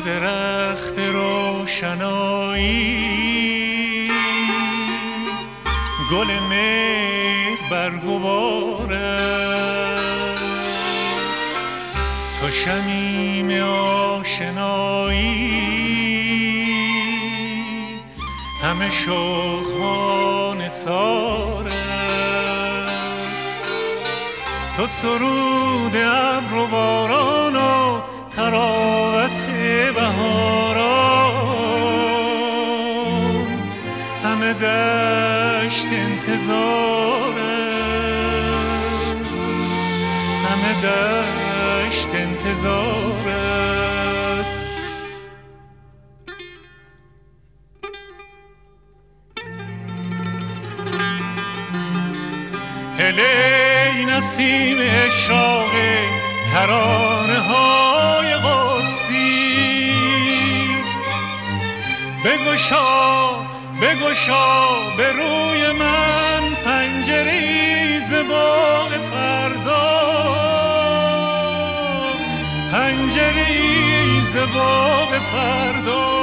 درخت روشنایی، گل مهر برگوارد، تو شمیم آشنایی، همه شوق‌ها نثارد، تو سرود ابر و باران و تراوت بهاران، همه دشت انتظارم، همه دشت انتظارت. هلی نسیم اشراق ترانه های قدسی، بگشا بگشا به روی من پنجره‌ای ز باغ فردا، پنجره‌ای ز باغ فردا.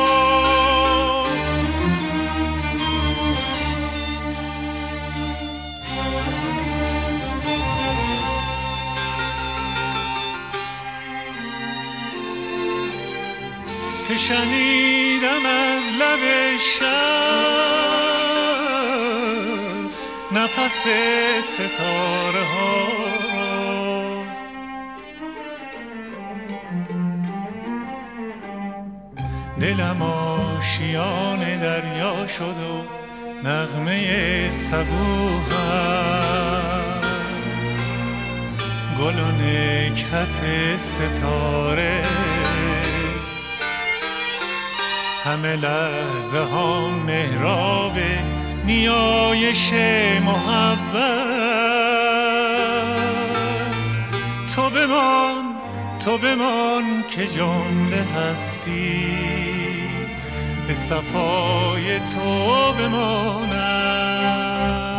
که شنیدم از لب شب نفس ستاره ها، دلم آشیان دریا شد و نغمه صبوحم، گل و نکهت ستاره، همه لحظه ها محراب نیایش محبت. تو بمان تو بمان که جمله هستی به صفای تو بماند.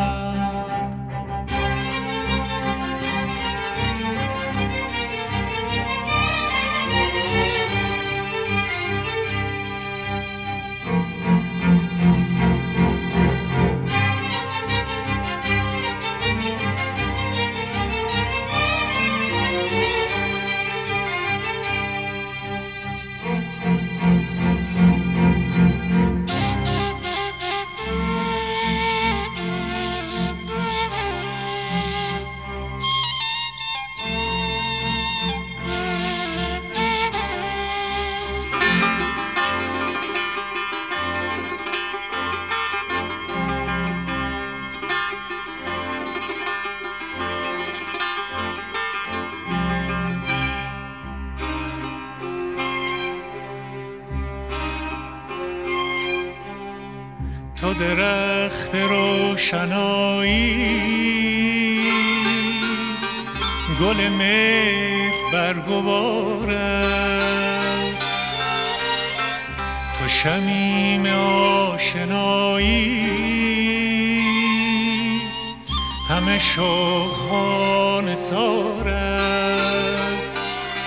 تو درخت روشنایی، گل مهر برگوارد، تو شمیم آشنایی، همه شوق‌ها نثارد،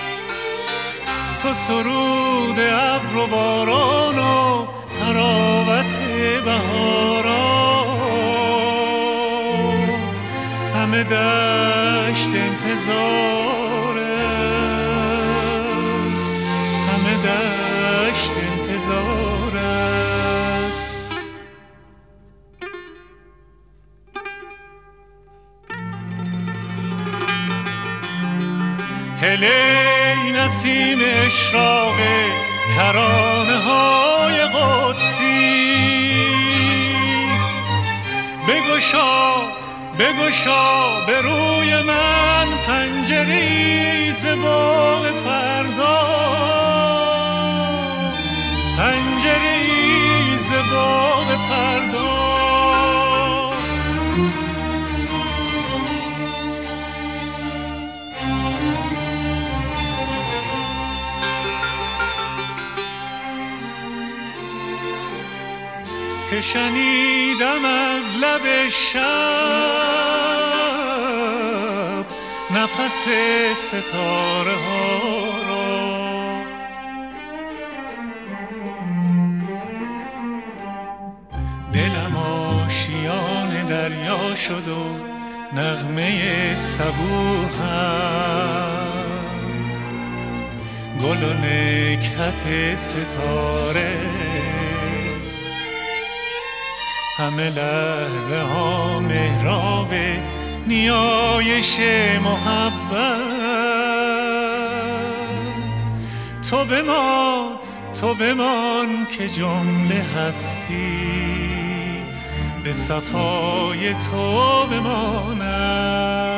تو سرود ابر و باران و تراوت بهاران، همه دشت انتظارت، همه دشت انتظارت. هلی نسیم اشراق ترانه های قدسی، بگشا بگشا به روی من پنجره‌ای ز باغ فردا، پنجره‌ای ز باغ فردا. که شنیدم از لب شب نفس ستاره ها را، دلم آشیان دریا شد و نغمه صبوحم، گل و نکهت ستاره، همه لحظه ها محراب نیایش محبت. تو بمان که جمله هستی به صفای تو بماند.